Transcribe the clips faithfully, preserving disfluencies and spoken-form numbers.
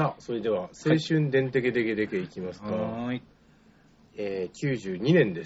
さあ、それでは青春でんてけでけでけいきますか。 はい。 えー、きゅうじゅうにねんです。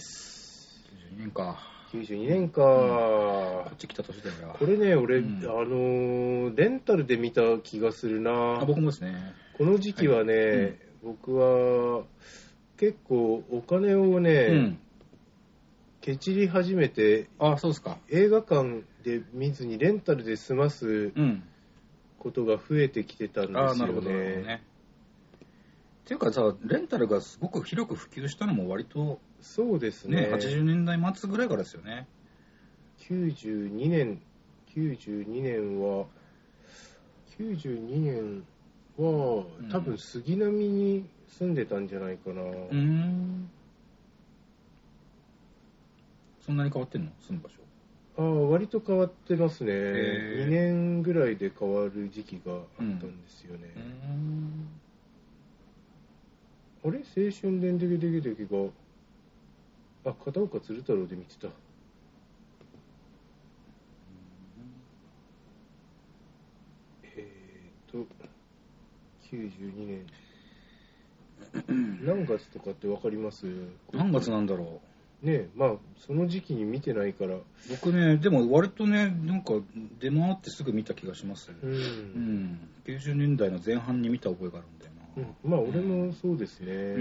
きゅうじゅうにねんか。 きゅうじゅうにねんか、うん、 こっち来た年だよな。 これね、俺、うん、あのー、レンタルで見た気がするな。 あ、僕もですね。 この時期はね、はい、うん、僕は結構お金をね、うん、ケチり始めて、 あ、そうですか。 映画館で見ずにレンタルで済ますことが増えてきてたんですよね。あ、なるほどね。 っていうかさ、レンタルがすごく広く普及したのも割と、 そうですね。 ね、はちじゅうねんだい末ぐらいからですよね。 きゅうじゅうにねん、きゅうじゅうにねんは、きゅうじゅうにねんは、うん、多分杉並に住んでたんじゃないかな。うーん。 そんなに変わってんの？住む場所。 ああ、割と変わってますね。にねんぐらいで変わる時期があったんですよね。うん、あれ青春でんでけでけでけが、あ、片岡鶴太郎で見てた。えーと、きゅうじゅうにねん。何月とかってわかります？ 何月なんだろう。ねえ、まあ、その時期に見てないから。 僕ね、でも割とね、なんか出回ってすぐ見た気がします。うん。うん、きゅうじゅうねんだいの前半に見た覚えがあるんだよな。 うん、まあ、俺もそうですね。うん。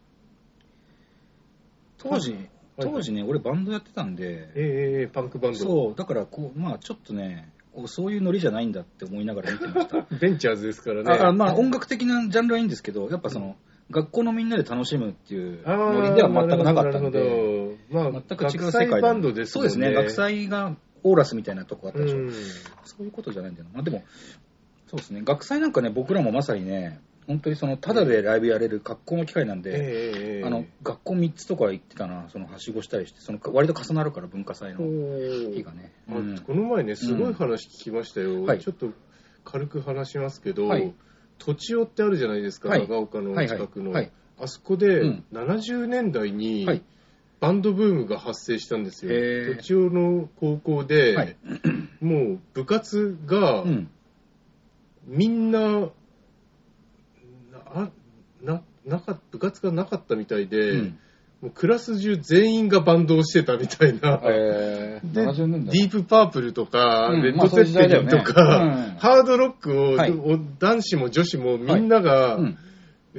当時、当時ね、俺バンドやってたんで。 ええー、パンクバンド。 そう、だからこう、まあちょっとね、こうそういうノリじゃないんだって思いながら見てました。 ベンチャーズですからね。 ああ、まあ音楽的なジャンルはいいんですけど、やっぱその、うん、学校のみんなで楽しむっていうノリでは全くなかったので、まあ、全く違う世界バンドですもんね。 そうですね、学祭がオーラスみたいなとこあったでしょ。うん、そういうことじゃないんだよな。まあ、でも、そうですね、学祭なんかね、僕らもまさにね、本当にそのタダでライブやれる学校の機会なんで、えー、あの学校みっつとか行ってたな、そのはしごしたりして、その割と重なるから文化祭の日がね、 うん、この前ねすごい話聞きましたよ、うん、はい、ちょっと軽く話しますけど、はい、とちおってあるじゃないですか、はい、長岡の近くの、はいはいはい、あそこでななじゅうねんだいにバンドブームが発生したんですよ。とちおの高校で、はい、もう部活が、うん、みんなあななか部活がなかったみたいで、うん、もうクラス中全員がバンドをしてたみたいな、えー、でディープパープルとか、うん、レッドセッペリンとか、まあね、うん、ハードロックを、はい、男子も女子もみんなが、はい、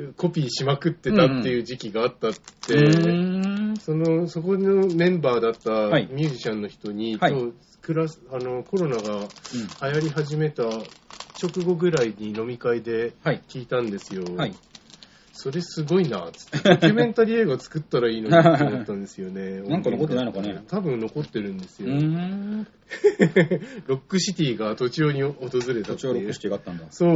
うん、コピーしまくってたっていう時期があったって、うん、そのそこのメンバーだったミュージシャンの人に、はい、今日クラスあのコロナが流行り始めた直後ぐらいに飲み会で聞いたんですよ、はい、それすごいなっつってドキュメンタリー映画作ったらいいのにって思ったんですよね。 なんか残ってないのかね。 多分残ってるんですよ。うーんロックシティがとちおに訪れたっていう。 とちおロックシティがあったんだ。 そう。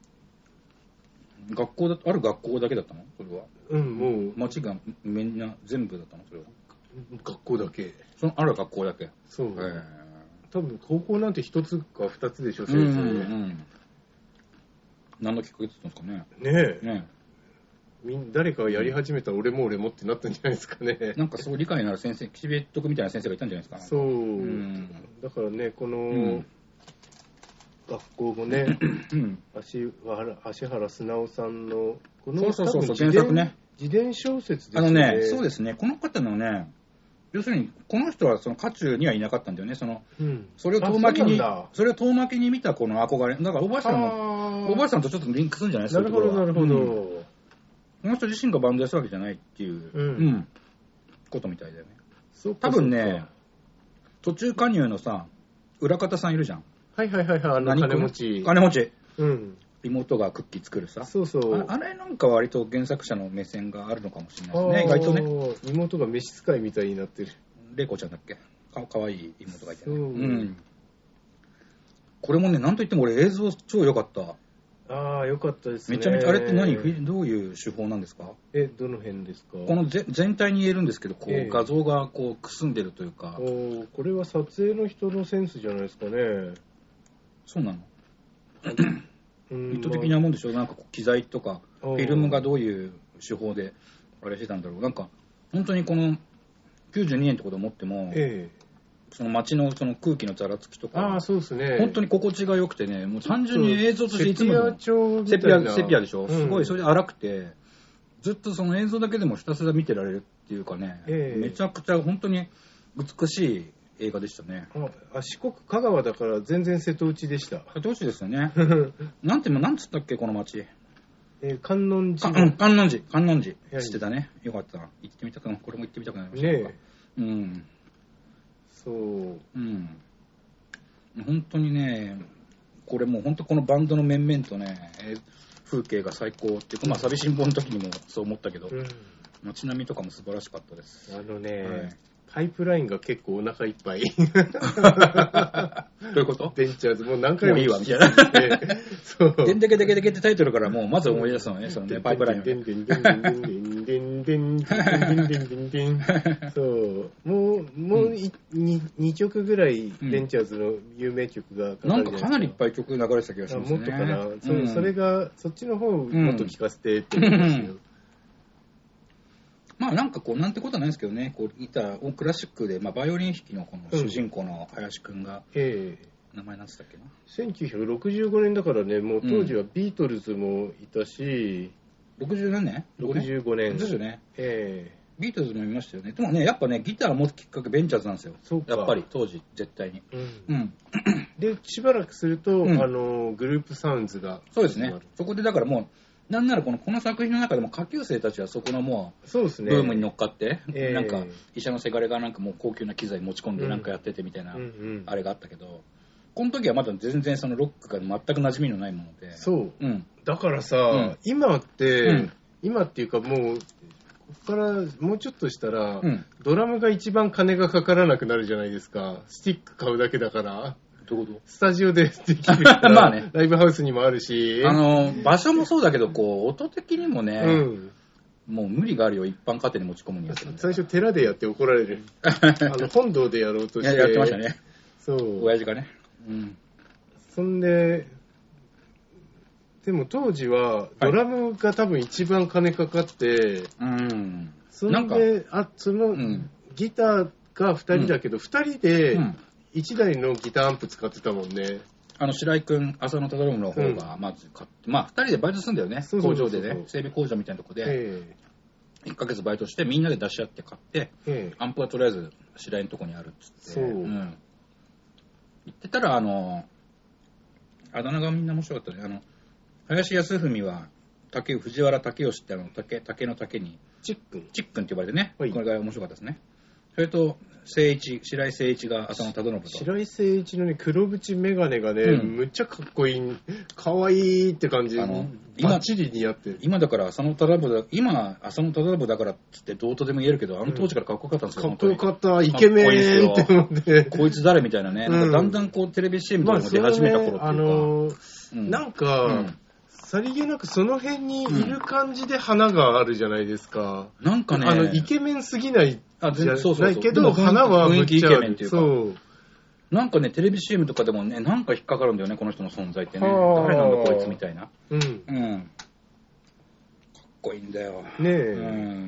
学校だある学校だけだったのそれは。 うん、もう町がみんな全部だったのそれは。 学校だけ。 そのある学校だけ。 そう。へー、多分高校なんて一つか二つでしょ、先生。うんうんうん、 何のきっかけだったんですかね。 ねえ。ねえ、誰かがやり始めたら俺も俺もってなったんじゃないですかね。 なんかそう理解のある先生、岸辺徳みたいな先生がいたんじゃないですか。 そう。うん、だからね、この、うん、学校もね、うん、足原芦原砂夫さんのこのそうそうそう原作ね。 自伝小説ですよね。 あのね、そうですね。この方のね。要するにこの人はその渦中にはいなかったんだよね。その、うん、それを遠巻きに そ, それを遠巻きに見たこの憧れ、だからおばあさんのおばあさんとちょっとリンクするんじゃないですか。 なるほどなるほど、うん。 この人自身がバンドやするわけじゃないっていう、うんうん、ことみたいだよね。そう多分ね、途中加入のさ裏方さんいるじゃん。 はいはいはいはい、あの金持ち金持ち。うん。妹がクッキー作るさ。 そうそう。 あ, あれなんか割と原作者の目線があるのかもしれないですね。意外とね。 妹が召使いみたいになってる。 玲子ちゃんだっけ。か, かわいい妹がいてね。う、うん。これもね、なんといっても俺映像超良かった。 ああ、良かったですね。 めちゃめちゃあれって何どういう手法なんですか。 え、どの辺ですか。 このぜ全体に言えるんですけど、こう、えー、画像がこうくすんでるというか。 おこれは撮影の人のセンスじゃないですかね。 そうなの。意図的なもんでしょ。なんか機材とかフィルムがどういう手法であれしてたんだろう。なんか本当にこのきゅうじゅうにねんってことを思っても、えその街のその空気のざらつきとか、 ああそうですね、 本当に心地が良くてね、もう単純に映像としていつもセピア調みたいな、 セピアでしょ、うん、すごいそれで荒くて、ずっとその映像だけでもひたすら見てられるっていうかね、えー、めちゃくちゃ本当に美しい映画でしたね。 あ、四国香川だから全然瀬戸内でした。 瀬戸内ですよね。なんてもなんつったっけこの町。 えー、観音寺。 うん、観音寺、観音寺。知ってたね。よかったな。行ってみたくな、これも行ってみたくなりました。ねえ。うん。そう。うん。本当にね、これもう本当このバンドの面々とね、風景が最高っていうか、まあ寂しんぼの時にもそう思ったけど、うん、街並みとかも素晴らしかったです。 あのね、はい、パイプラインが結構お腹いっぱい。 どういうこと？ ベンチャーズもう何回もいいわみたいな。そう。でんでけでけでけってタイトルからもうまず思い出すのね、そのねパイプライン。でんでんでんでんでんでんでんでんでんでんでん。そう。もうもうにきょくぐらいベンチャーズの有名曲がなんかかなりいっぱい曲流れてた気がしますね。 もっとかな。そそれがそっちの方もっと聞かせてって思いますよ。 まあなんかこうなんてことはないですけどね、こうギターをクラシックで、まあ、バイオリン弾きのこの主人公の林くんが、うんえー、名前なんつったっけな、 せんきゅうひゃくろくじゅうごねんだからね、もう当時はビートルズもいたし、 うん、ろくじゅう何年 ? ろくじゅうごねんですよね、えー、ビートルズもいましたよね。でもねやっぱねギターを持つきっかけベンチャーズなんですよ。そうかやっぱり当時絶対に、うんうん、 でしばらくすると、うん、あのグループサウンズがそうですね。そこでだからもうなんならこのこの作品の中でも下級生たちはそこのもうブームに乗っかって、えー、なんか医者のせがれがなんかもう高級な機材持ち込んでなんかやっててみたいなあれがあったけど、うんうんうん、この時はまだ全然そのロックが全く馴染みのないもので、 そう、うん、だからさ、うん、今って、うん、今っていうかもうここからもうちょっとしたら、うん、ドラムが一番金がかからなくなるじゃないですか。スティック買うだけだから。 どういうこと？ スタジオでできるからまあね、ライブハウスにもあるし、 あの場所もそうだけどこう音的にもね、うん、もう無理があるよ一般家庭に持ち込むには。 最初寺でやって怒られる。あの本堂でやろうとしてやってましたね。 そう親父がね。うん。 そんででも当時はドラムが多分一番金かかって、はい、うん。そんであその、うん、ギターがふたりだけど、うん、ふたりで、うんいちだいのギターアンプ使ってたもんね。 あの白井くん、浅野忠信の方がまず買って、うん、まあふたりでバイトするんだよね。工場でね、整備工場みたいなとこで、えー、いっかげつバイトしてみんなで出し合って買って、えー、アンプはとりあえず白井のとこにあるっつって、そう、うん、言ってたらあのあだ名がみんな面白かったね。あの林康文は竹藤原武雄ってあの竹竹の竹にチックンチックンって呼ばれてね、はい、これが面白かったですね。それと誠一白井誠一が浅野忠信と白井誠一のね黒縁眼鏡がね、うん、むっちゃかっこいいかわいいって感じ。あの今バッチリ似合ってる。 今だから浅野忠信だ今浅野忠信だからっつってどうとでも言えるけどあの当時からかっこよかったんですよ、 うん、かっこよかったイケメンって思ってこいつ誰みたいなね、うん、なんかだんだんこうテレビ シーエム とかも出始めた頃っていうか、まあねあのーうん、なんか、うんさりげなくその辺にいる感じで花があるじゃないですか。 うん、なんかね、 あのイケメンすぎないじゃないけど、花は雰囲気イケメンっていうか。そう。なんかね、テレビ シーエム とかでもね、なんか引っかかるんだよね、この人の存在ってね。誰なんだこいつみたいな。うん。うん。かっこいいんだよ。ねえ。うん。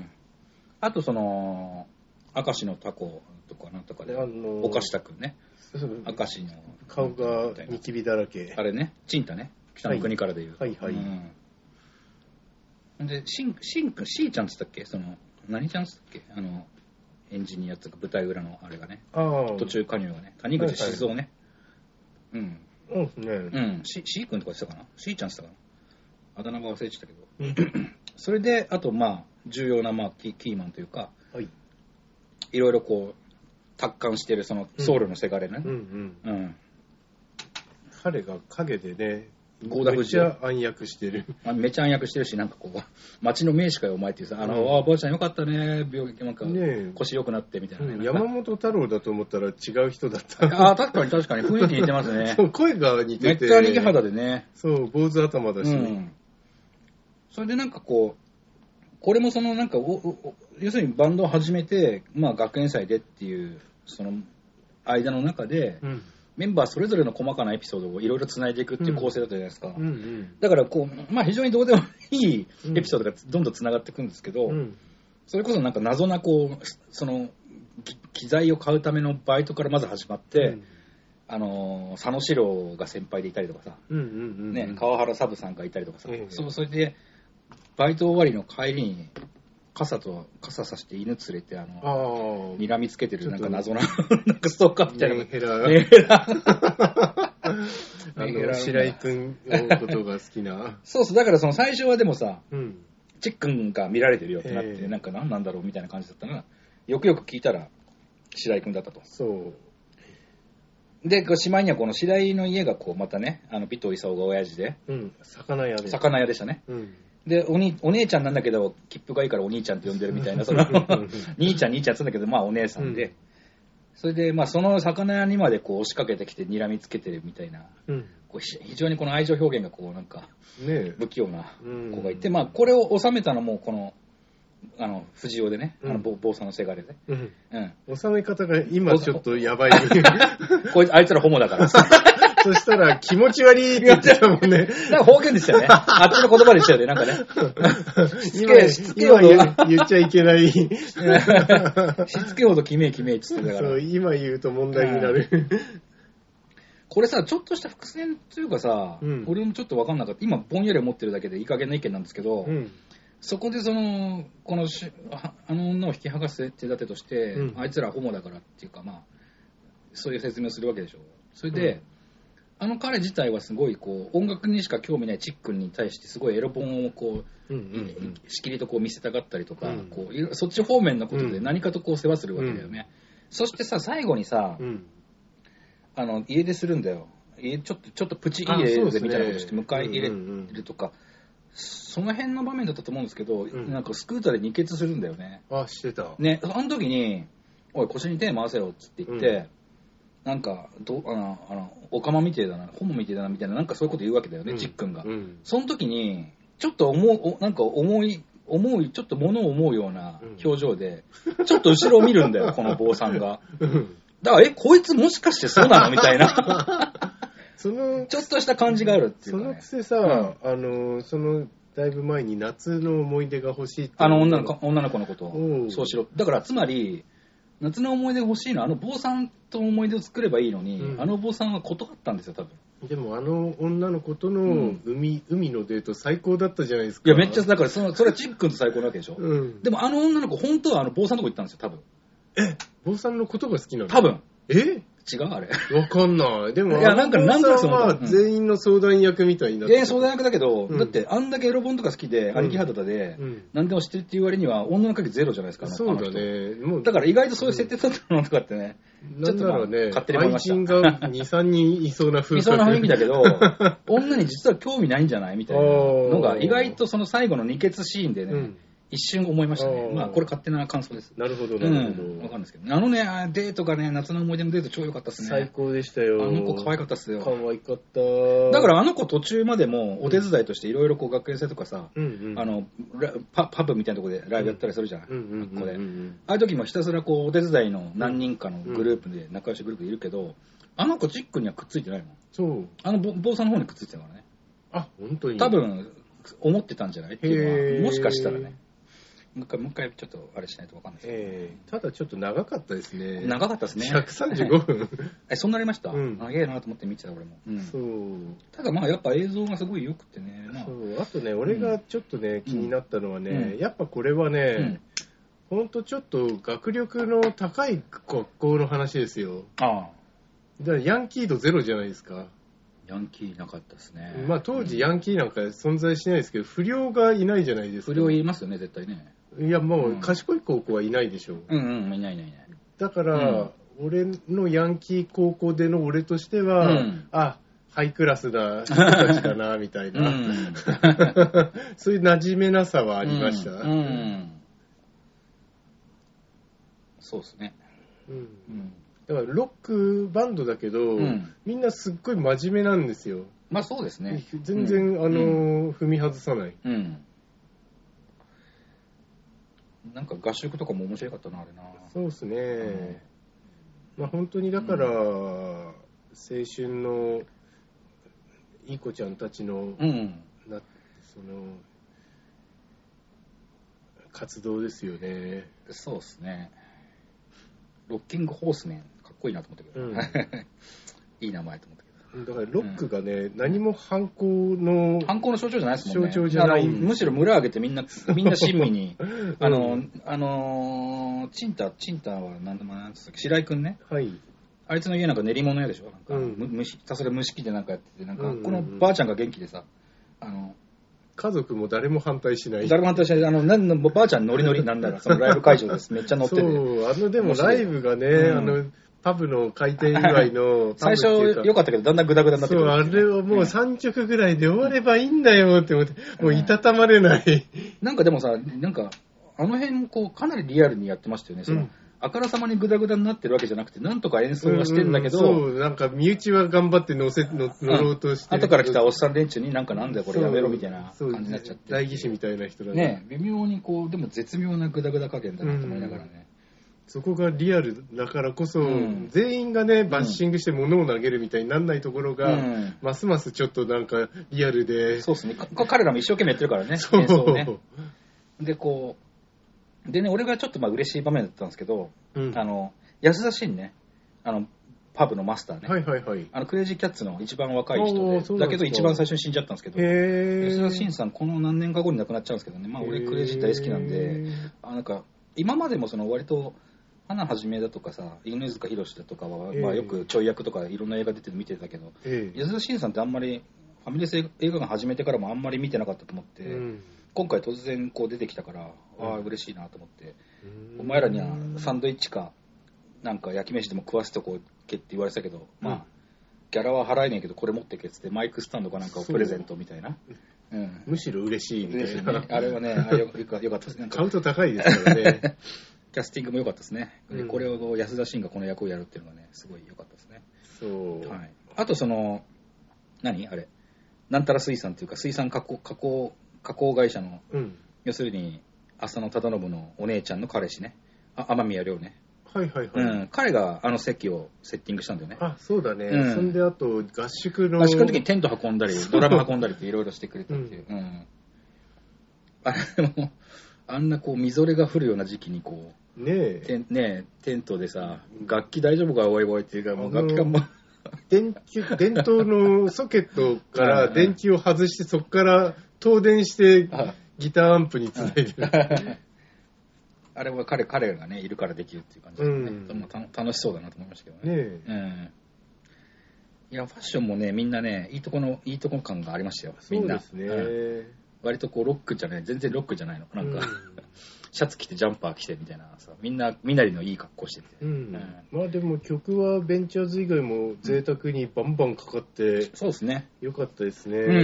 あとその、明石のタコとかなんとかで、あのー、おかしたくんね。明石の。 顔がニキビだらけ。 あれね、チンタね。北の国からでいう。 はいはい。 うん、で、シン、シンくん、シーちゃんつったっけその、何ちゃんつったっけあの、エンジニアとか舞台裏のあれがね。途中加入がね。谷口静雄ね。はいはい、うん。 そうですね。 うん。シ、シーくんとか言ってたかなシーちゃんつったかなあだ名が忘れてたけど。それで、あと、まあ、重要な、まあキ、キーマンというか、はい。いろいろこう、達観してる、その、ソウルのせがれね。うん、うん、うん。 彼が陰でね、 合田めっちゃ暗躍してる。 めっちゃ暗躍してるし、なんかこう、町の名士かよ、お前っていうさ、あの、うん、あ、ばあちゃんよかったね、病気、なんか、腰良くなってみたいな、ねうん。山本太郎だと思ったら違う人だった。 ああ、確かに確かに、雰囲気似てますね。 そう、声が似てて。 めっちゃ逃げ肌でね。 そう、坊主頭だし、ねうん。 それでなんかこう、これもそのなんか、おお要するにバンドを始めて、まあ学園祭でっていう、その間の中で、うんメンバーそれぞれの細かなエピソードをいろいろつないでいくっていう構成だったじゃないですか、うんうんうん、だからこう、まあ、非常にどうでもいいエピソードがどんどんつながっていくんですけど、うん、それこそなんか謎なこうその機材を買うためのバイトからまず始まって、うん、あの佐野史郎が先輩でいたりとかさ、うんうんうんうんね、川原サブさんがいたりとかさ、うん、そ, それでバイト終わりの帰りに傘と傘さして犬連れてあの睨みつけてるなんか謎ななんかストーカーみたいなメンヘラメンヘラあの白井くんのことが好きなそうそうだからその最初はでもさ、うん、チックンが見られてるよってなって、えー、なんか何なんだろうみたいな感じだったな。よくよく聞いたら白井くんだったと。そうでしまいにはこの白井の家がこうまたねあの尾藤勲が親父で、 うん、魚屋で魚屋でしたね、うんで お, にお姉ちゃんなんだけど切符がいいからお兄ちゃんって呼んでるみたいなその兄ちゃん兄ちゃんって言うんだけどまあお姉さんで、うん、それでまあその魚屋にまでこう押しかけてきて睨みつけてるみたいな、うん、こう非常にこの愛情表現がこうなんか不器用な子がいて、ね、まあこれを収めたのもこのあの藤尾でね、うん、あの坊さんのせがれで、うんうん、収め方が今ちょっとやばいこいつあいつらホモだからそしたら気持ち悪いって言ってたもんね。 なんか方言でしたよね。あっちの言葉でしたよね、なんかね。 今, 今言, 言っちゃいけない。しつけほどキメイキメイって言ってたから。 そう、今言うと問題になる。 これさ、ちょっとした伏線というかさ、うん、俺もちょっと分かんなかった。今ぼんやり思ってるだけでいい加減な意見なんですけど、うん、そこでその、このしあの女を引き剥がす手立てとして、うん、あいつらホモだからっていうか、まあ、そういう説明をするわけでしょ。それで、うんあの彼自体はすごいこう音楽にしか興味ないチックンに対してすごいエロ本をこう、うんうんうん、しきりとこう見せたがったりとか、うん、こうそっち方面のことで何かとこう世話するわけだよね、うん、そしてさ最後にさ、うん、あの家出するんだよ家ちょっとちょっとプチ家出みたいなことして迎え入れるとか、うんうんうん、その辺の場面だったと思うんですけど、うん、なんかスクーターで二血するんだよねあしてたねあの時におい腰に手回せろっつって言って、うんなんかどあのあのオカマみてえだなホモみてえだなみたいななんかそういうこと言うわけだよね、うん、チックンが、うん、その時にちょっと思うなんか思い思うちょっと物を思うような表情で、うん、ちょっと後ろを見るんだよこの坊さんがだからえこいつもしかしてそうなのみたいなそのちょっとした感じがあるっていうか、ね、 そのくせさ、うん、あのそのだいぶ前に夏の思い出が欲しいってあの女の子女の子のことをそうしろだからつまり夏の思い出欲しいのはあの坊さんと思い出を作ればいいのに、うん、あの坊さんは断ったんですよ多分でもあの女の子との海、うん、海のデート最高だったじゃないですかいやめっちゃだからそのそれはチックンと最高なわけでしょ、うん、でもあの女の子本当はあの坊さんのとこ行ったんですよ多分え坊さんのことが好きなの多分え違うあれわかんないでもいやなんかなんとなくそのは全員の相談役みたいになって全員相談役だけど、うん、だってあんだけエロ本とか好きで兄貴肌で、うん、何でも知ってるっていう割には女の影ゼロじゃないですかそうだねもうだから意外とそういう設定だったのとかってね、 うん、ちょっとまあね勝手に思いました愛人がにさんにんいそうな雰囲気いそうな雰囲気だけど女に実は興味ないんじゃないみたいなのが意外とその最後の二血シーンでね、うん一瞬思いましたね。まあこれ勝手な感想です。 なるほどなるほど。 うん、わかるんですけど、あのねデートがね夏の思い出のデート超良かったですね。 最高でしたよ。 あの子可愛かったですよ。 可愛かった。 だからあの子途中までもお手伝いとしていろいろこう学園祭とかさ、うんうん、あの パ, パブみたいなところでライブやったりするじゃん。うんうん、これ。ああいう時もひたすらこうお手伝いの何人かのグループで仲良しグループでいるけど、あの子チックにはくっついてないもん。 そう。 あの坊さんの方にくっついてたからね。 あ本当に。 多分思ってたんじゃないっていうのはもしかしたらね。もう一回、もう一回ちょっとあれしないと分かんないですけど、 えー、ただちょっと長かったですね。 長かったですね。 ひゃくさんじゅうごふん。 え、そんなありました、うん、長えなと思って見てた俺も、うん。そう。ただまあやっぱ映像がすごい良くてね。まあ、 そう。あとね、俺がちょっとね、うん、気になったのはね、うん、やっぱこれはね、うん、ほんとちょっと学力の高い学校の話ですよ。ああ。だからヤンキー度ゼロじゃないですか。 ヤンキーなかったですね。 まあ当時ヤンキーなんか存在しないですけど、不良がいないじゃないですか。 不良いますよね、絶対ね。 いやもう賢い高校はいないでしょう。 うんうん、いないいないいない。 だから、うん、俺のヤンキー高校での俺としては、うん、あ、ハイクラスな人たちだな、みたいな。うん、そういう馴染めなさはありました。うんうん、 そうですね。うんうんだからロックバンドだけど、うん、みんなすっごい真面目なんですよ。 まあそうですね。 全然、うん、あの、うん、踏み外さない。うん。 なんか合宿とかも面白かったなあれな。 そうですね。うん、まあ本当にだから、青春のいい子ちゃんたちの、うん、なその活動ですよね。 そうですね。 ロッキングホースメン、かっこいいなと思ったけど、うん、いい名前と思ったけど。だからロックがね、うん、何も反抗の反抗の象徴じゃないですもんね。 象徴じゃない。 むしろ村上げてみんなみんな親身にあの、うん、あのチンタチンタはなんともなんつったっけ、白井くんね。はい。あいつの家なんか練り物屋でしょ。なんか、うん、むひたすら蒸し器でなんかやってて、なんか、うんうんうん、このばあちゃんが元気でさ、あの家族も誰も反対しない。 誰も反対しない。あの、なんのばあちゃんノリノリなんだろう。そのライブ会場です。めっちゃ乗ってて。 そう、あのでもライブがね、うん、あのパブの開店祝いの最初良かったけどだんだんグダグダになってくる。 そう、あれはもうさんきょくぐらいで終わればいいんだよって思って、もういたたまれない。 なんかでもさ、なんかあの辺こうかなりリアルにやってましたよね。その、うん、あからさまにグダグダになってるわけじゃなくて、なんとか演奏はしてんだけど、 うんうん、そう、なんか身内は頑張って乗せ乗ろうとして、 うん、後から来たおっさん連中になんかなんだよこれやめろみたいな感じになっちゃって、 代議士みたいな人だね。微妙にこうでも絶妙なグダグダ加減だなと思いながらね。うん、 そこがリアルだからこそ、うん、全員がねバッシングして物を投げるみたいにならないところが、うん、ますますちょっとなんかリアルで。 そうですね。彼らも一生懸命やってるからね。演奏ね。でこう。でね、俺がちょっとまあ嬉しい場面だったんですけど、うん、あの安田慎ね、あのパブのマスターね、 はいはいはい、 あのクレイジーキャッツの一番若い人で、だけど一番最初に死んじゃったんですけど、安田慎さんこの何年か後に亡くなっちゃうんですけどね、まあ俺クレイジー大好きなんで、あなんか今までもその割と花はじめだとかさ、犬塚弘だとかは、まあ、よくちょい役とかいろんな映画出てるの見てたけど、安田慎さんってあんまりファミレス映画館始めてからもあんまり見てなかったと思って。うん、今回突然こう出てきたから、うん、ああ嬉しいなと思って、お前らにはサンドイッチかなんか焼き飯でも食わせとこうけって言われてたけど、うん、まあギャラは払えねえけどこれ持ってけっつってマイクスタンドかなんかをプレゼントみたいな、 うん、むしろ嬉しいみたいな、 ね、あれはねあれよかったですね。 買うと高いですからね。 キャスティングも良かったですね、うん、これを安田慎がこの役をやるっていうのがねすごい良かったですね。 そう、 はい、あとその何あれなんたら水産っていうか水産加工加工加工会社の、うん、要するに浅野忠信のお姉ちゃんの彼氏ね、あ雨宮亮ね、 はいはいはい、 うん、彼があの席をセッティングしたんだよね。 あ、そうだね、うん、そんであと合宿の合宿の時にテント運んだりドラム運んだりっていろいろしてくれたっていう、うんうん、あれもあんなこうみぞれが降るような時期にこうねえテン、ねえテントでさ、楽器大丈夫かおいおいっていうか、もう楽器がもう電球電灯のソケットから電球を外してそこから東電してギターアンプにつないでる。 あれは彼彼がねいるからできるっていう感じで、ね、うん、楽しそうだなと思いましたけどね。ねえ、うん、いやファッションもねみんなねいいとこのいいとこ感がありましたよ。みんなそうですね、うん、 割とこうロックじゃない全然ロックじゃないのなんか、うん、シャツ着てジャンパー着てみたいなさみんなみなりのいい格好してて、うんうん、 まあでも曲はベンチャーズ以外も贅沢にバンバンかかって、うん、 そうですねよかったですね、うん、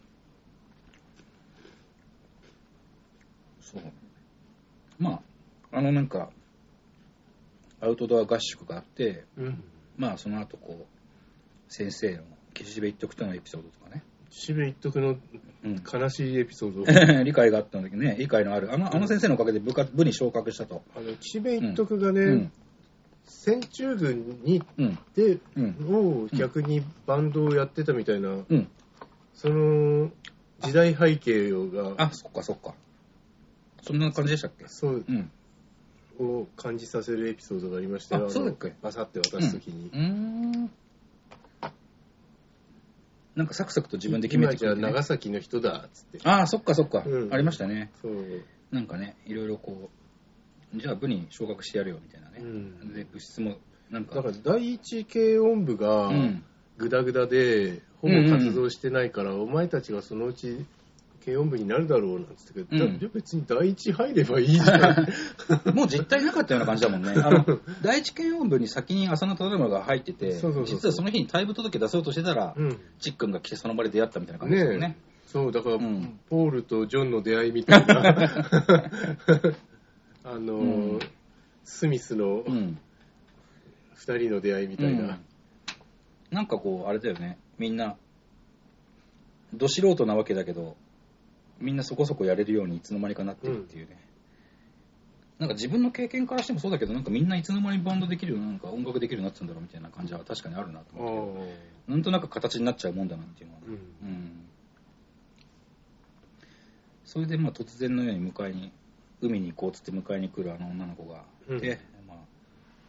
そうまああのなんかアウトドア合宿があって、うん、まあその後こう先生の岸辺一徳とのエピソードとかね岸辺一徳の悲しいエピソード、 うん、理解があったんだけどね理解のあるあの、あの先生のおかげで 部, 部に昇格したと。 あの岸辺一徳がね、うん、戦中軍にで、うん、を逆にバンドをやってたみたいな、うん、その時代背景があ, あそっかそっかそんな感じでしたっけ。 そう、うん、を感じさせるエピソードがありましたよ。 あそうだっけ。 バサって渡すときに、うん、うーんなんかサクサクと自分で決めてくれて、ね、 今じゃ長崎の人だっつって。 ああそっかそっか、うん、ありましたね。 そうなんかねいろいろこうじゃあ部に昇格してやるよみたいなね、うん、で部室もなんかだから第一軽音部がグダグダでほぼ活動してないから、うんうんうん、お前たちがそのうち軽音部になるだろうなんつってけど、うん、別に第一入ればいいじゃん。 もう実態なかったような感じだもんね。あの第一軽音部に先に浅野忠信が入ってて、そうそうそうそう実はその日に退部届出そうとしてたら、うん、チックンが来てその場で出会ったみたいな感じですよね。ねそうだから、うん、ポールとジョンの出会いみたいなあの、うん、スミスのふたりの出会いみたいな、うん、 なんかこうあれだよねみんなど素人なわけだけどみんなそこそこやれるようにいつの間にかなってるっていうね、うん、なんか自分の経験からしてもそうだけどなんかみんないつの間にバンドできるようなんか音楽できるようになってたんだろうみたいな感じは確かにあるなと思ってなんとなく形になっちゃうもんだなっていうのは、うんうん、それでまあ突然のように迎えに海に行こうっつって迎えに来るあの女の子がいて、うんまあ、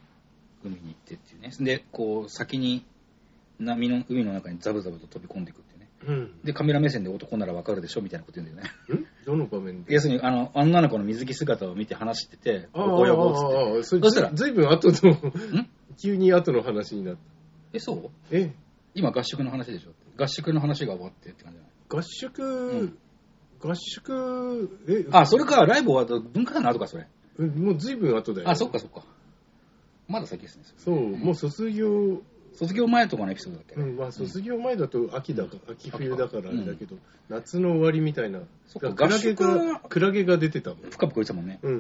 海に行ってっていうね。で、こう、先に波の、海の中にザブザブと飛び込んでいくっていうね。うん、で、カメラ目線で男ならわかるでしょみたいなこと言うんだよね。 んどの場面で？ 要するに、あの、女の子の水着姿を見て話してて、およぼっつって。 そそしたら、ずいぶん後の、急に後の話になった。 え、そうえ今合宿の話でしょ合宿の話が終わってって感じじゃない合宿、うん、合宿、 えあ、それか、ライブ終わった文化祭の後か、それ。 もうずいぶん後だよ。 あ、そっかそっか。まだ先ですね。 そう、うん、もう卒業、 卒業前とかのエピソードだっけ、ね、 うん、まあ卒業前だと秋だか、うん、秋冬だからあれだけど、うん、夏の終わりみたいな。 そっか、クラゲが、クラゲが出てたもん。 ぷかぷか言ってたもんね。うん。うん、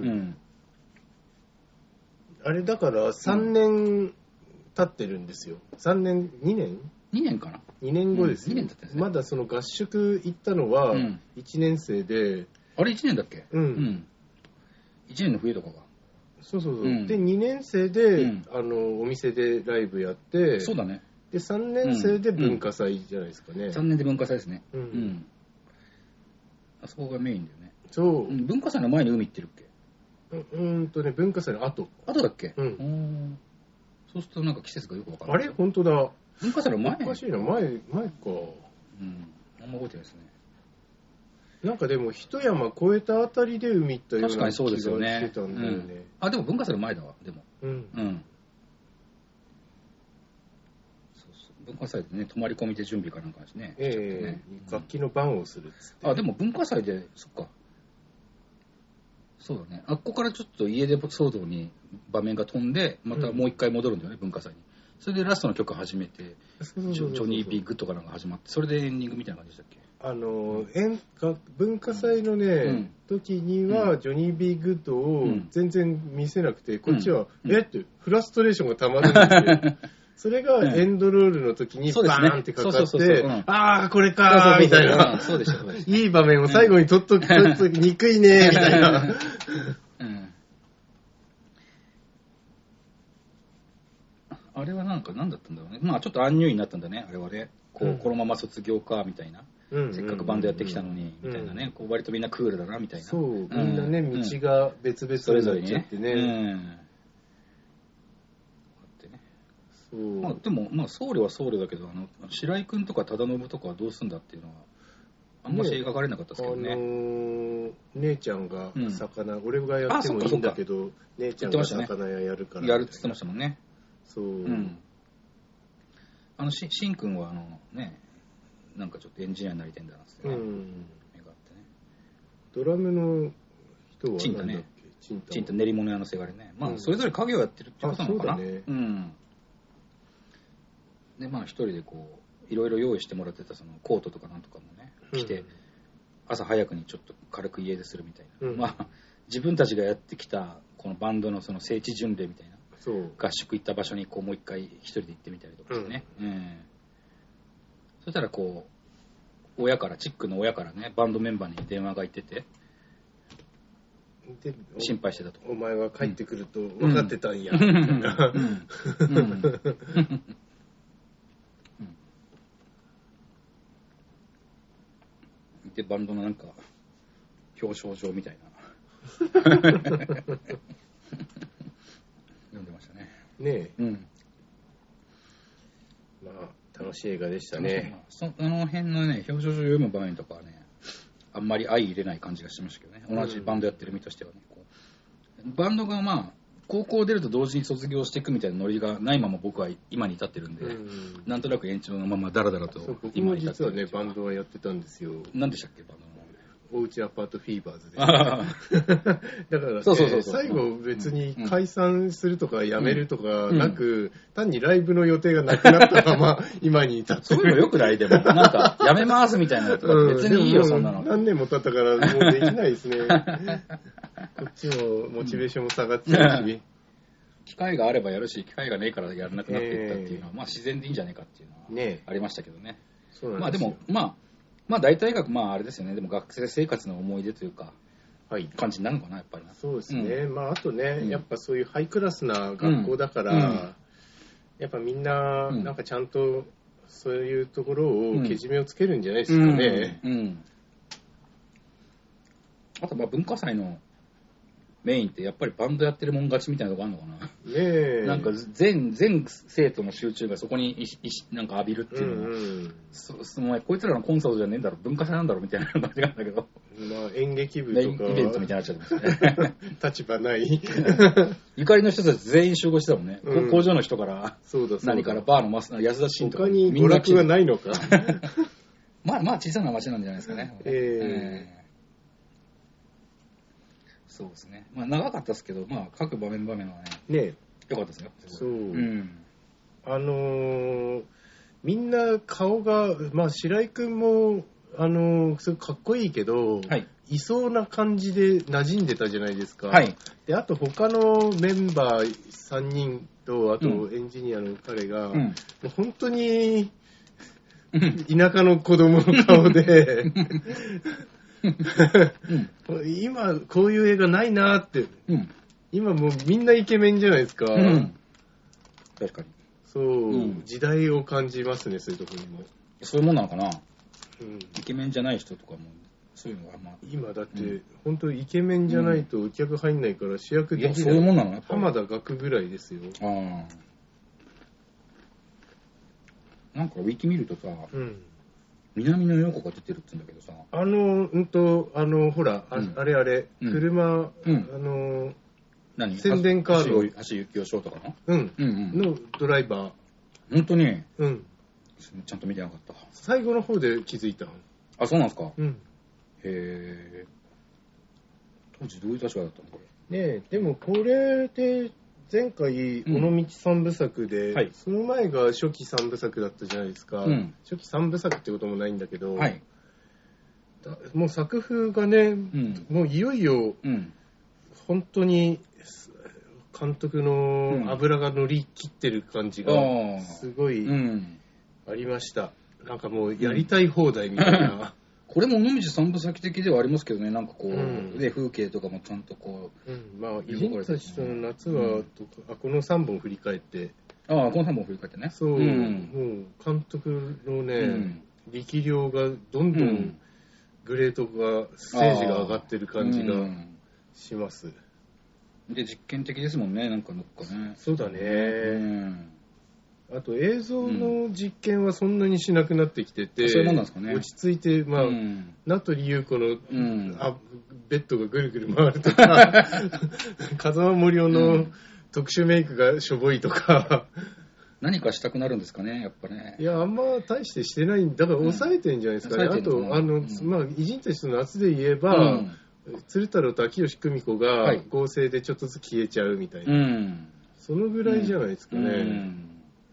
あれだからさんねん経ってるんですよ。さんねん、にねん ? に 年かな ? に 年後ですよ、うん、にねん経ってるんですね。まだその合宿行ったのは、いちねん生で、うん。 あれいちねんだっけ？ うん。うん、 いちねんの冬とかが。 そうそうそう。うん、で、にねん生で、うん、あの、お店でライブやって、 そうだね。 で、さんねん生で文化祭じゃないですかね。うん、 さんねんで文化祭ですね。うん。うん、あそこがメインだよね。そう。うん、文化祭の前に海行ってるっけ？ う, うんとね、文化祭の後。 後だっけ？ うん。 そうするとなんか季節がよくわかる。あれ本当だ。 文化祭の前？ おかしいな、前、前か。うん。 あんま覚えてないですね。 なんかでも一山越えたあたりで海行ったような気がしてたんだよね。 うん、あ、でも文化祭の前だわ、でも。うん。うん。そうそう。文化祭でね、泊まり込みで準備かなんかですね。 ええーね、楽器の番をするっつって。 あ、でも文化祭で、そっか。そうだね。あっこからちょっと家出騒動に場面が飛んで、またもう一回戻るんだよね、うん、文化祭に。それでラストの曲始めて、ジョニー・ビッグとかなんか始まって、それでエンディングみたいな感じでしたっけ？ あの演歌文化祭のね、うん、時には、うん、ジョニー・ビー・グッドを全然見せなくて、うん、こっちは、うん、えってフラストレーションがたまるんですよ。それがエンドロールの時にバーンってかかって、ああこれかーみたいな、いい場面を最後に撮っとき、撮っときにくいねみたいな。うん、 あれはなんか何だったんだろうね。まあちょっとアンニュイになったんだね、あれはね。こう、うん、このまま卒業かみたいな。せっかくバンドやってきたのに、みたいなね、こう割とみんなクールだなみたいな。 そう、みんなね、道が別々になっちゃってね。 そう。まあでも、まあ僧侶は僧侶だけど、あの白井君とか忠信とかはどうすんだっていうのは、あんまし描かれなかったですけどね。 あのー、姉ちゃんが魚、俺がやってもいいんだけど、姉ちゃんが魚屋やるから。 やるって言ってましたもんね。 そう。 あの、しんくんはあのね、なんかちょっとエンジニアになりたいんだなってね、うん、目があってね。 ドラムの人はチンタね、チンタ、チンタ練り物屋のせがれね。まあ、うん、それぞれ家業やってるってことなのかな。そうだね。うん。で、まあ一人でこういろいろ用意してもらってたそのコートとかなんとかもね着て、うん、朝早くにちょっと軽く家出するみたいな。うん、まあ自分たちがやってきたこのバンドのその聖地巡礼みたいな。そう合宿行った場所にこうもう一回一人で行ってみたりとかしてね。うん。うんそしたらこう親からチックの親からねバンドメンバーに電話が行っててで心配してたと。 お前は帰ってくると分かってたんや、うん、 でバンドのなんか表彰状みたいな読んでましたね。 ねえ、うん、まあ楽しい映画でしたね。 そあの辺のね表彰状を読む場面とかはねあんまり相入れない感じがしましたけどね。同じバンドやってる身としてはね、こうバンドがまあ高校出ると同時に卒業していくみたいなノリがないまま僕は今に至ってるんで、うん、なんとなく延長のままダラダラと今に至ってる。僕も実はねバンドはやってたんですよ。 何でしたっけバンドのおうちアパートフィーバーズで、ね、だから、ね、そうそうそうそう最後別に解散するとかやめるとかなく、うん、単にライブの予定がなくなったまま今に至ってる。 そういうのよくないでもなんかやめますみたいなとか別にいいよ、うん、そんなの。 何年も経ったからもうできないですね。こっちもモチベーションも下がっちゃうし、うん、 機会があればやるし機会がないからやらなくなっていったっていうのは、えー、まあ自然でいいんじゃないかっていうのはありましたけどね。そうなんですよ。まあでもまあまあ大体がまああれですよね。でも学生生活の思い出というか、はい、感じになるのかなやっぱりな。 そうですね。うん、まああとね、うん、やっぱそういうハイクラスな学校だから、うん、やっぱみんななんかちゃんとそういうところをけじめをつけるんじゃないですかね。うんうんうん、 あとまあ文化祭のメインってやっぱりバンドやってるもん勝ちみたいなとこあるのかな。 ねえ。 なんか全、全生徒の集中がそこにいしいしなんか浴びるっていうのは、うんうん、そそのこいつらのコンサートじゃねえんだろ、文化祭なんだろみたいな感じなんだけど。 まあ演劇部とか。 イベントみたいになっちゃってますね。 立場ない。 ゆかりの人たち全員集合してたもんね。うん、工場の人から、 そうだそうだ何からバーのマス安田真とか。 他に娯楽がないのか。 まあまあ小さな町なんじゃないですかね。えーえーそうですね。まあ長かったですけど、まあ各場面場面はね、ね良かったですよ。 そう。うん、あのー、みんな顔が、まあ白井くんも、あのー、すごいかっこいいけど、はい、いそうな感じで馴染んでたじゃないですか。はい。で、あと他のメンバーさんにんと、あとエンジニアの彼が、うん、もう本当に、田舎の子供の顔で、うん、今こういう映画ないなって、うん、今もうみんなイケメンじゃないですか、うん、 確かにそう、うん、時代を感じますね、そういうところにも。 そういうもんなのかな、うん、イケメンじゃない人とかもそういうのが、まあ、 今だって、うん、本当イケメンじゃないとお客入んないから主役できない、 そういうもんなの、 浜田岳ぐらいですよ。あなんかウィキ見るとさ、うん南野陽子が出てるって言うんだけどさ、 あのうんとあのほら あ,、うん、あれあれ、うん、車、うん、あの何宣伝カード橋幸夫賞とかの、 うん、うんうんのドライバー。 本当に、うん、ちゃんと見てなかった。 最後の方で気づいた。 あ、そうなんですか。うん、へえ。当時どういう立場だったのこれ。ねえ、でもこれで前回、尾道三部作で、うんはい、その前が初期三部作だったじゃないですか、うん、初期三部作ってこともないんだけど、はい、もう作風がね、うん、もういよいよ、うん、本当に監督の油が乗り切ってる感じがすごいありました、なんかもうやりたい放題みたいな、 これも尾道三部作的ではありますけどね、なんかこう、うん、で風景とかもちゃんとこう、うん、 まあ偉人たちとの夏は、うん、とあこのさんぼん振り返って、 ああこのさんぼん振り返ってね、 そう、うん、もう監督のね、うん、力量がどんどんグレードが、ステージが上がってる感じがします。 うん、で実験的ですもんね、なんかどっかね。 そうだね。うんあと映像の実験はそんなにしなくなってきてて、うん、 そういうもんなんですかね。 落ち着いて、まあ、うん、名取裕子の、うん、あベッドがぐるぐる回るとか、風間森生の特殊メイクがしょぼいとか、 何かしたくなるんですかね、やっぱね。 いや、あんま大してしてないんだから抑えてんじゃないですかね。うん、あと、あの、うん、まあ、偉人たちの夏で言えば、うん、鶴太郎と秋吉久美子が合成でちょっとずつ消えちゃうみたいな。うん、そのぐらいじゃないですかね。うん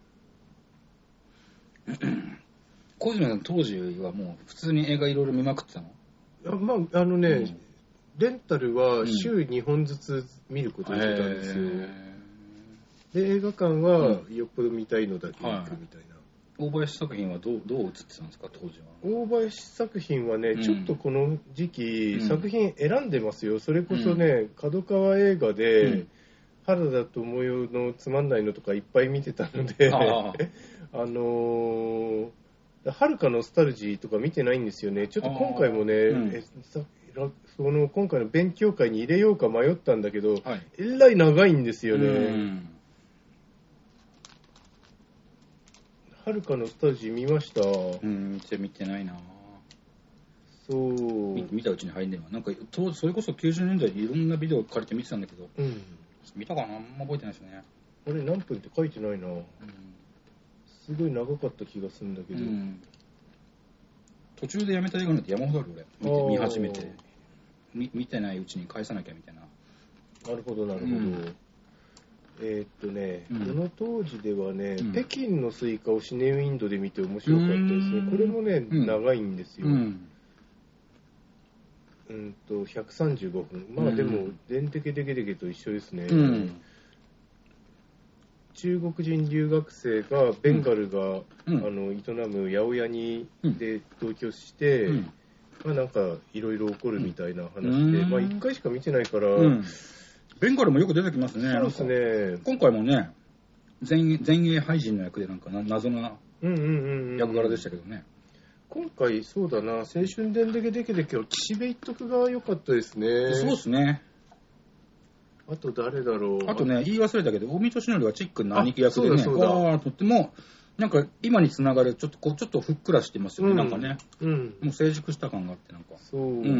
小泉さん当時はもう普通に映画いろいろ見まくってたの？ あまああのね、うん、レンタルは週にほんずつ見ることにしてたんですよ、うん、で映画館はよっぽど見たいのだけ行くみたいな、 うんはい、大林作品はどう、どう映ってたんですか当時は？ 大林作品はね、うん、ちょっとこの時期、うん、作品選んでますよ。それこそね、角川映画で、うん、原田知世のつまんないのとかいっぱい見てたのでああのー、はるかノスタルジーとか見てないんですよね。ちょっと今回もね、うん、えその今回の勉強会に入れようか迷ったんだけど、はい、えらい長いんですよね。はるかノスタルジー見ました？ うん、見て見てないな。そう見、見たうちに入んねえわ。なんか当それこそきゅうじゅうねんだいでいろんなビデオ借りて見てたんだけど、うん、見たかな、あんま覚えてないですね。 あれ何分って書いてないな。うんすごい長かった気がするんだけど、うん、 途中でやめた映画なんて山ほどある俺見て見始めて 見, 見てないうちに返さなきゃみたいな。 なるほどなるほど、うん、えー、っとね、うん、この当時ではね、うん、北京のスイカをシネウィンドで見て面白かったですね。これもね、長いんですよ、うんうんとひゃくさんじゅうごふん。まあでも「でんてけでけでけ」と一緒ですね、うん中国人留学生がベンガルが、うん、あの営む八百屋にで同居して、うん、まあなんかいろいろ起こるみたいな話で、うん、まあいっかいしか見てないから、うん、 ベンガルもよく出てきますね。 そうですね。 今回もね前衛俳人の役でなんか謎な役柄でしたけどね。 今回そうだな、青春でんでけでけでけは岸辺一徳が良かったですね。 そうですね。 あと誰だろう。 あとね、言い忘れたけど、近江俊則がチックの兄貴役でね、わーとっても、なんか今につながる、ちょっとこう、ちょっとふっくらしてますよね、うん、なんかね。うん。もう成熟した感があって、なんか。そう。うん。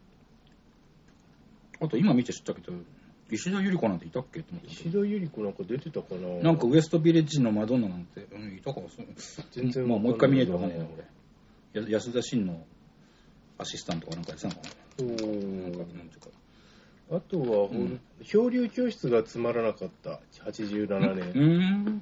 あと今見て知ったけど、石田ゆり子なんていたっけと思って。 石田ゆり子なんか出てたかな。 なんかウエストビレッジのマドンナなんて、うん、いたかもしれない。全然まあもう一回見ないとわかんないな、これ。安田真のアシスタントかなんかやってたのかな。おー。なんか、なんていうか。 あとは、うん、漂流教室がつまらなかった。はちじゅうななねん。 うん。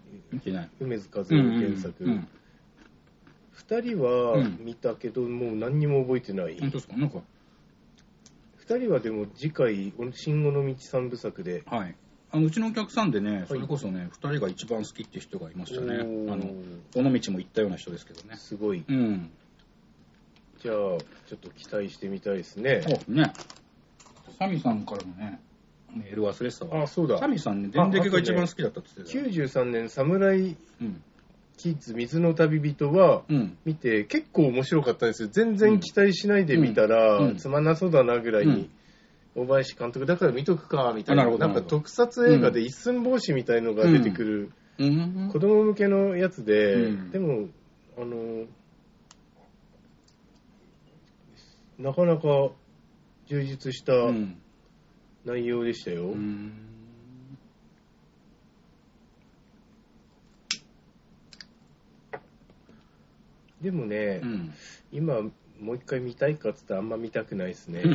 見てない。 梅津和夫原作。うんうんうん二人は見たけど、うん、もう何にも覚えてない。 本当ですか？なんか。 二人はでも次回、新尾道三部作で。 はい。あのうちのお客さんでね、それこそね、二、はい、人が一番好きっていう人がいましたね。あの、尾道も行ったような人ですけどね。 すごい。うん。じゃあ、ちょっと期待してみたいですね。 そうね。サミさんからのね、メール忘れてたわ。 あ、そうだ。 サミさんね、デンデケが一番好きだったって言ってた。 きゅうじゅうさんねん、サムライキッズ水の旅人は、見て、結構面白かったんですよ。全然期待しないで見たら、うんうん、つまんなそうだなぐらいに、うん、大林監督、だから見とくか、みたいな。なんか特撮映画で一寸法師みたいのが出てくる、うん、子供向けのやつで、うん、でも、あの、なかなか充実した内容でしたよ。うん、でもね、うん、今もう一回見たいかっつったらあんま見たくないですね。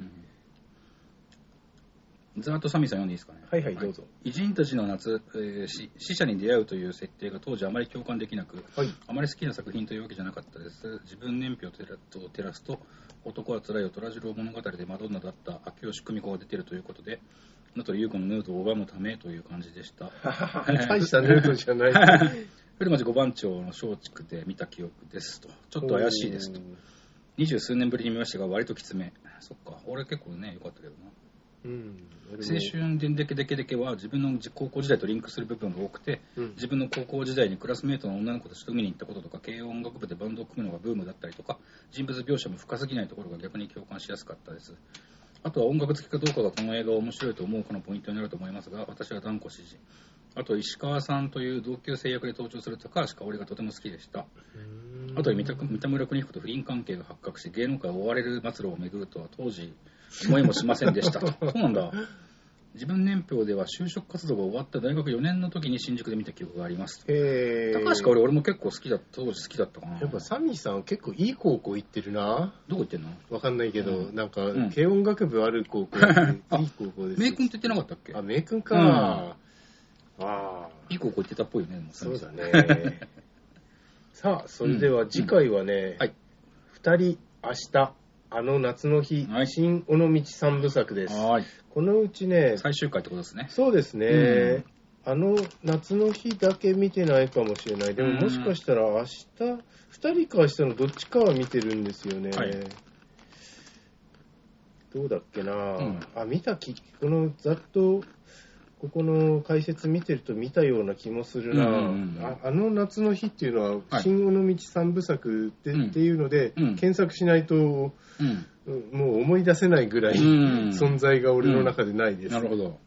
ざーっとサミさん読んでいいですかね。 はいはい、どうぞ。 偉人たちの夏、えー、死者に出会うという設定が当時あまり共感できなく、はい、あまり好きな作品というわけじゃなかったです。自分年表を照らすと、男はつらいよ虎次郎物語でマドンナだった秋吉久美子が出ているということで、名取裕子のヌードを拝むためという感じでした。 大したヌードじゃない。 古町五番町の松竹で見た記憶ですと。ちょっと怪しいですと。二十数年ぶりに見ましたが割ときつめ。そっか、俺結構ね良かったけどな。うん、青春でんでけでけでけは自分の高校時代とリンクする部分が多くて、うん、自分の高校時代にクラスメートの女の子たちと見に行ったこととか、軽音楽部でバンドを組むのがブームだったりとか、人物描写も深すぎないところが逆に共感しやすかったです。あとは音楽好きかどうかがこの映画を面白いと思うかのポイントになると思いますが、私は断固支持。あと石川さんという同級生役で登場する高橋香織がとても好きでした。あとは三田村邦彦と不倫関係が発覚し芸能界を追われる末路を巡るとは当時思いもしませんでした。そうなんだ。自分年表では就職活動が終わった大学よねんの時に新宿で見た記憶があります。へ高橋香織俺も結構好きだった当時好きだったかな。 やっぱサミーさん結構いい高校行ってるな。 どこ行ってんの？ わかんないけど、うん、なんか、うん、軽音楽部ある高校っていい高校です。 名君って言ってなかったっけ？ あ、名君か、うん、ああいい高校行ってたっぽいね。 そうだね。さあそれでは次回はね、うんうん、はい、ふたり明日あの夏の日、はい、新尾道三部作です。はい、このうちね、 最終回ってことですね。 そうですね、うん、あの夏の日だけ見てないかもしれない。でももしかしたら明日ふたりか明日のどっちかは見てるんですよね、はい、どうだっけな、うん、あ見たきこのざっとここの解説見てると見たような気もするな、うんうんうん、あ, あの夏の日っていうのは、はい、新尾道三部作で、うん、っていうので、うん、検索しないと、うん、もう思い出せないぐらい、うん、存在が俺の中でないです、 うん、なるほど。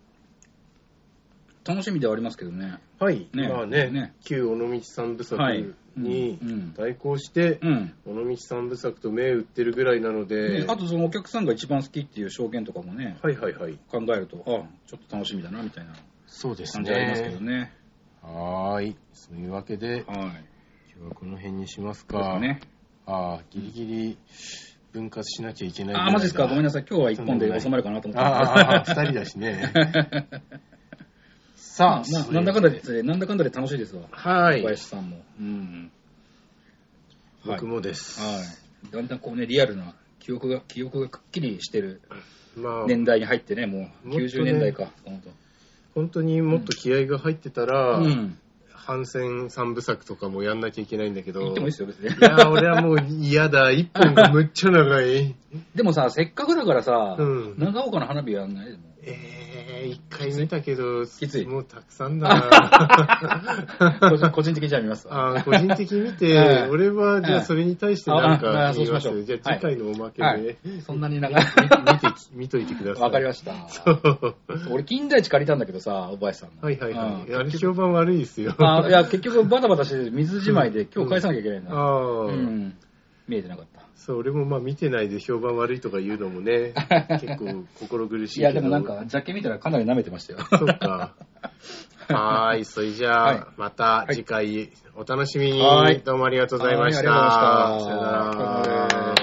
楽しみではありますけどね。 はい、ね、まあね、ね旧尾道三部作に対抗して、うんうん、尾道三部作と銘打ってるぐらいなので、 ね、あとそのお客さんが一番好きっていう証言とかもね、 はいはいはい、 考えると、あちょっと楽しみだなみたいな感じありますけどね。 はい、そういうわけで、はい、今日はこの辺にしますか。ね、あギリギリ分割しなきゃいけない。 あマジですか、ごめんなさい、今日はいっぽんで収まるかなと思ってああふたりだしね。さあ、 まあ、なんだかんだで、なんだかんだで楽しいですわ。はい。小林さんも。うん。 僕もです。 はい。だんだんこうね、リアルな記憶が、記憶がくっきりしてる年代に入ってね、もうきゅうじゅうねんだいか。 本当。本当にもっと気合が入ってたら、うん。反戦三部作とかもやんなきゃいけないんだけど。 言ってもいいですよ、別に。 いや、俺はもう嫌だ。一本がむっちゃ長い。 でもさ、せっかくだからさ、うん、長岡の花火やんないでも。 えー、一回見たけど、 きつい。 もうたくさんだな個人的にじゃあ見ますあ個人的に見て、俺はじゃあそれに対してなんか言います。 じゃあ次回のおまけで、はいはい、 そんなに長い見て、見といてください。 わかりました。俺、金田一借りたんだけどさ、小林さんの。 はいはいはい。あれ評判悪いですよ。 あいや、結局バタバタして水じまいで今日返さなきゃいけないんだ。 ああ、うん。見えてなかった。 そう、俺もまあ見てないで評判悪いとか言うのもね、結構心苦しいけど。 いや、でもなんか、ジャケ見たらかなり舐めてましたよ。 そっか。はーい、それじゃあ、はい、また次回お楽しみに。はい、どうもありがとうございました。 ありがとうございました。 さよなら。